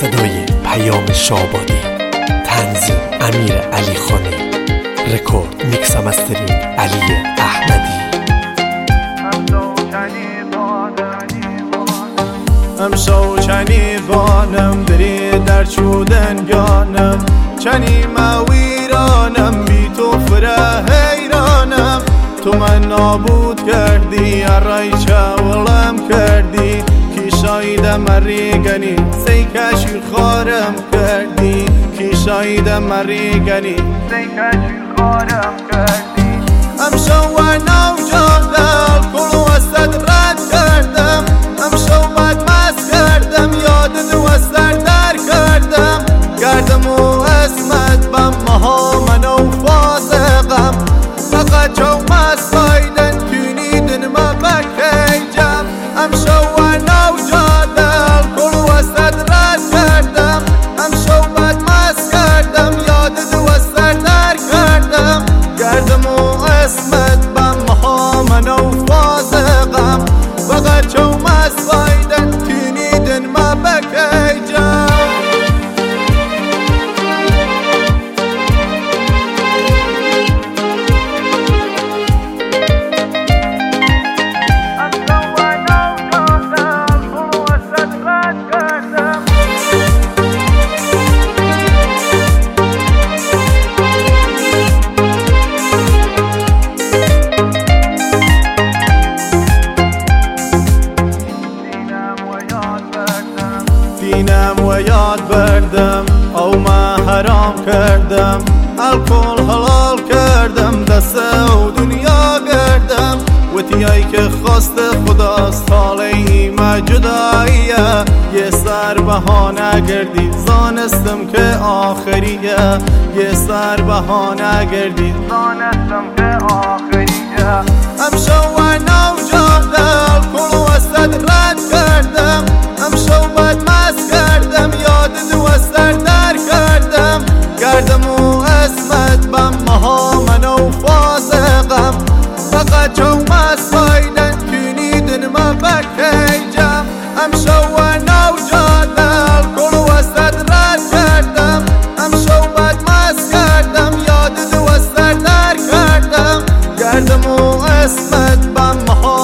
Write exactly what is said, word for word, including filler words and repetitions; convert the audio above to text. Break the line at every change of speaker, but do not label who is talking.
صدای پیام شابادی، تنظیم امیر علی خانی، رکورد میکس و مسترینگ علی احمدی.
امشو چنیوانم دری در چودن گانم، چنیما ویرانم بی تو فره حیرانم. تو من نابود کردی ارای چاولم کردی، کیشایده مریگنی سیکشی خارم کردی، کیشایده مریگنی سیکشی خارم کردی. امشو و نو جادل کلو وسط رد کردم، امشو بد مست کردم یادت وسط در کردم. گردم و اسمت بم مها منو فاسقم، فقط چو مست بایدن تونیدن ما بکیجم. امشو و نو جادل کلو وسط رد کردم، امشو بد مست کردم یادت وسط در کردم. گردم و اسمت بم مها منو فاسقم، فقط چو مست بایدن تونیدن ما بکیجم. دینم و یاد بردم او ما حرام کردم، الکل حلال کردم دست و دنیا گردم. و تیایی که خواست خداست حالی ما جداییه، یه سر بهانه گردی زانستم که آخریه، یه سر بهانه گردی زانستم که آخریه. امشو و نو جادل کلو وسط رد کردم، امشو بد مست کردم یادت وسط در کردم. گردم و اسمت بم مها منو فاسقم، فقط چو مست بایدن تونیدن ما بکیجم. امشو و نو جادل کلو وسط رد کردم، امشو بد مست کردم یادت وسط در کردم. گردم و اسمت بم مها